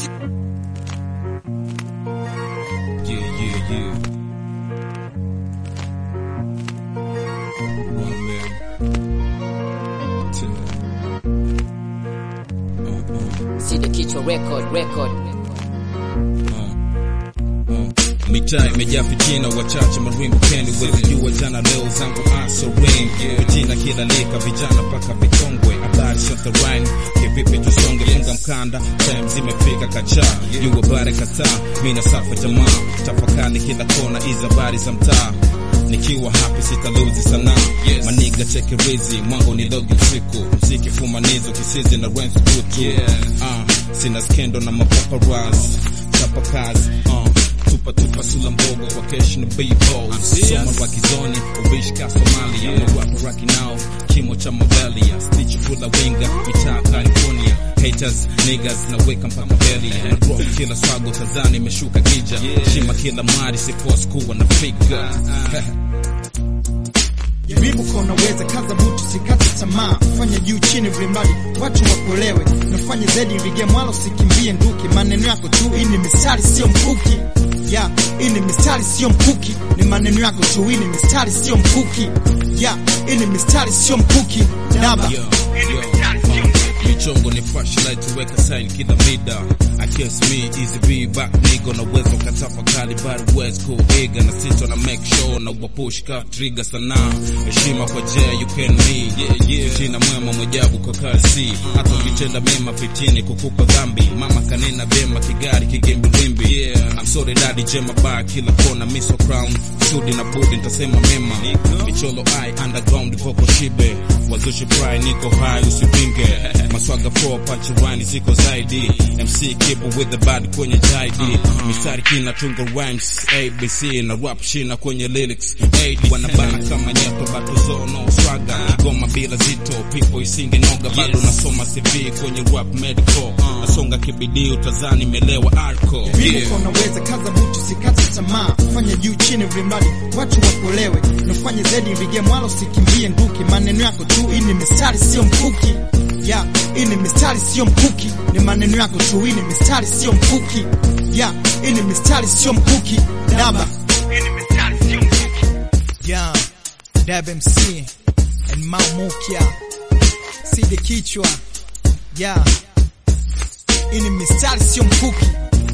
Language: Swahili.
See the Kichwa record. Mitaa imejaa fitina, wachache marwimbo kendi wezi jua jana leo zangu aso ring. Fitina kila lika, vijana paka vikongwe, habari shot the rhyme, kivipi tusonge funga mkanda, time zimefika kacha, yuwa bare kata, mina safa jamaa, tafakani kila kona, iza habari za mtaa. Nikiwa happy sitaluzi sana, maniga cheke rizi, mwango ni logi usiku, mziki fumanizo, kisizi na rents kutu. Sina skendo na mapaparazzi, chapa kazi, tupa sula mbogo kwa kesh na b-balls. Soma wakizoni, ubishka Somalia, marapa raki now, kimo cha mabelia, stitch fula winga, mitaa California, haters, niggas, na weka mpaka belly, rock kila swago Tanzania, imeshuka gija, shima kila mari, siforce kuwa na figure. Jaribu kwa unaweza, kaza butu, sikate tamaa, fanya juu chini vrimali, watu wakuelewe, nafanya zaidi rige mwalo, sikimbie nduki, maneno yako tu, ini mistari sio mkuki. Ini mistari sio mkuki, ni maneno yako tu, ini mistari sio mkuki. Ini mistari sio mkuki, daba. Ini mistari sio mkuki. Michongo ni flashlight, weka sign kila mida. I guess me, easy be back nigga, na wezo katafakali, but where's cool eager, na sito na make sure, na wapush ka trigger sana. Heshima kwa jaya, you can me, china mwema mwajabu kwa kasi. Hata ukitenda mema fitini kukupa dhambi, mama kanena bema kigari kigembi limbi. I'm sorry daddy, jema bar kila kona, miso crown, sudi na budi nitasema mema. Micholo I underground voko shibe, wazushi fry niko high usipinge. Maswaga flow pachirani ziko zaidi, MC kipo with the bad kwenye jaidi. Mistari kina tungo rhymes, ABC na rap shina kwenye lyrics. Wanabana kama nyeto bado zono swaga, Kigoma bila zito, people isinge noga, bado nasoma CV kwenye rap medical. Nasonga kibidi utazani melewa arco. Jaribu unaweza, kaza butu, sikate tamaa, fanya juu chini vrimali, watu wakuelewe, nafanya zaidi rige mwalo, sikimbie nduki, maneno yako tu, ini mistari sio mkuki. Ini mistari sio mkuki, ni maneno yako tu, ini mistari sio mkuki. Ini mistari sio mkuki, daba. Ini mistari sio mkuki. Dab MC and Maumokia, see the Kichwa. Ini mistari sio mkuki.